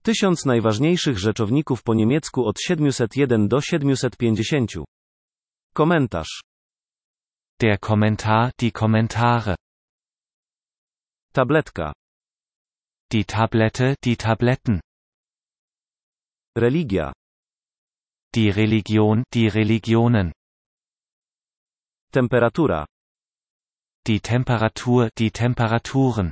1000 najważniejszych rzeczowników po niemiecku od 701 do 750. Komentarz. Der Kommentar, die Kommentare. Tabletka. Die Tablette, die Tabletten. Religia. Die Religion, die Religionen. Temperatura. Die Temperatur, die Temperaturen.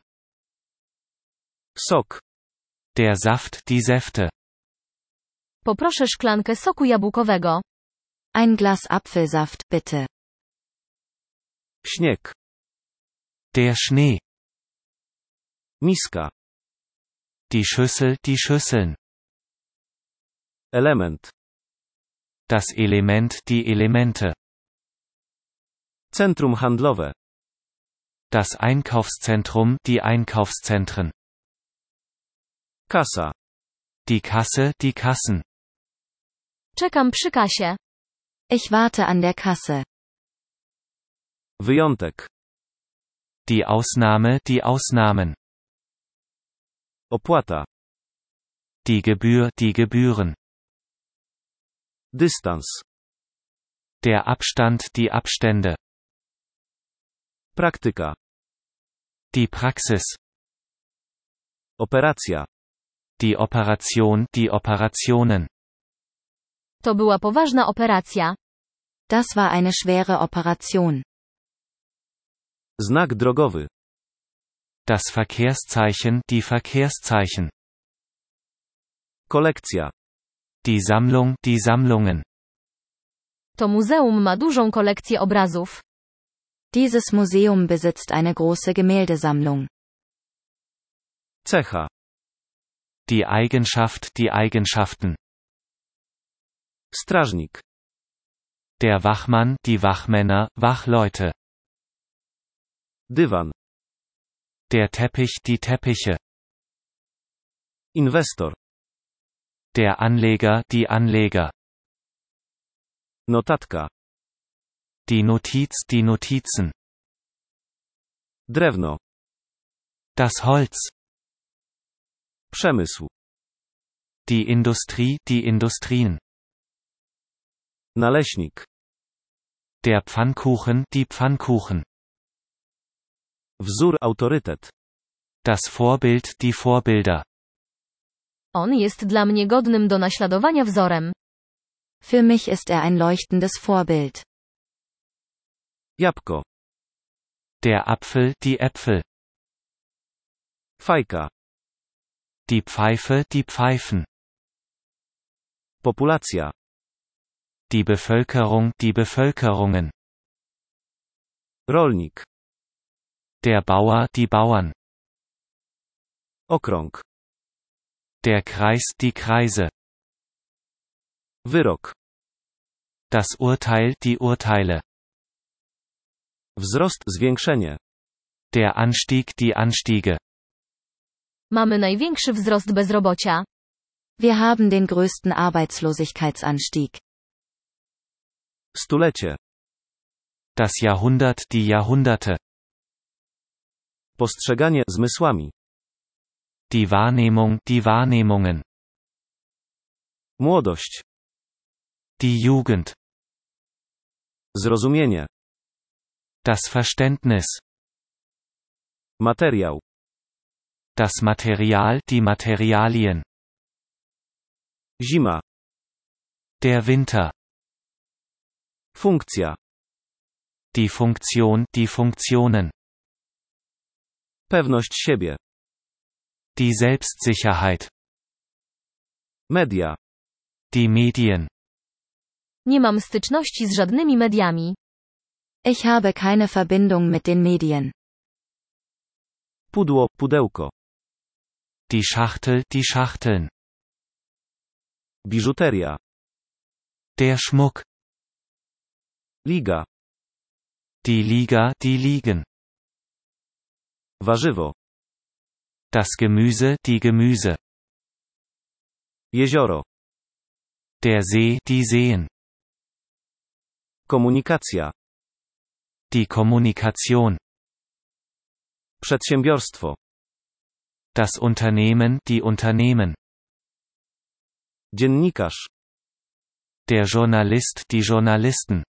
Sok. Der Saft, die Säfte. Poproszę szklankę soku jabłkowego. Ein Glas Apfelsaft, bitte. Śnieg. Der Schnee. Miska. Die Schüssel, die Schüsseln. Element. Das Element, die Elemente. Centrum handlowe. Das Einkaufszentrum, die Einkaufszentren. Kasa. Die Kasse, die Kassen. Czekam przy kasie. Ich warte an der Kasse. Wyjątek. Die Ausnahme, die Ausnahmen. Opłata. Die Gebühr, die Gebühren. Dystans. Der Abstand, die Abstände. Praktyka. Die Praxis. Operacja. Die Operation, die Operationen. To była poważna operacja. Das war eine schwere Operation. Znak drogowy. Das Verkehrszeichen, die Verkehrszeichen. Kolekcja. Die Sammlung, die Sammlungen. To muzeum ma dużą kolekcję obrazów. Dieses Museum besitzt eine große Gemäldesammlung. Cecha. Die Eigenschaft, die Eigenschaften. Strażnik. Der Wachmann, die Wachmänner, Wachleute. Dywan. Der Teppich, die Teppiche. Inwestor. Der Anleger, die Anleger. Notatka. Die Notiz, die Notizen. Drewno. Das Holz. Przemysł. Die Industrie, die Industrien. Naleśnik. Der Pfannkuchen, die Pfannkuchen. Wzór, autorytet. Das Vorbild, die Vorbilder. On jest dla mnie godnym do naśladowania wzorem. Für mich ist er ein leuchtendes Vorbild. Jabłko. Der Apfel, die Äpfel. Fajka. Die Pfeife, die Pfeifen. Populacja. Die Bevölkerung, die Bevölkerungen. Rolnik. Der Bauer, die Bauern. Okrąg. Der Kreis, die Kreise. Wyrok. Das Urteil, die Urteile. Wzrost, zwiększenie. Der Anstieg, die Anstiege. Mamy największy wzrost bezrobocia. Wir haben den größten Arbeitslosigkeitsanstieg. Stulecie. Das Jahrhundert, die Jahrhunderte. Postrzeganie zmysłami. Die Wahrnehmung, die Wahrnehmungen. Młodość. Die Jugend. Zrozumienie. Das Verständnis. Materiał. Das Material, die Materialien. Zima. Der Winter. Funkcja. Die Funktion, die Funktionen. Pewność siebie. Die Selbstsicherheit. Media. Die Medien. Nie mam styczności z żadnymi mediami. Ich habe keine Verbindung mit den Medien. Pudło, pudełko. Die Schachtel, die Schachteln. Biżuteria. Der Schmuck. Liga. Die Liga, die Ligen. Warzywo. Das Gemüse, die Gemüse. Jezioro. Der See, die Seen. Komunikacja. Die Kommunikation. Przedsiębiorstwo. Das Unternehmen, die Unternehmen. Dziennikarz. Der Journalist, die Journalisten.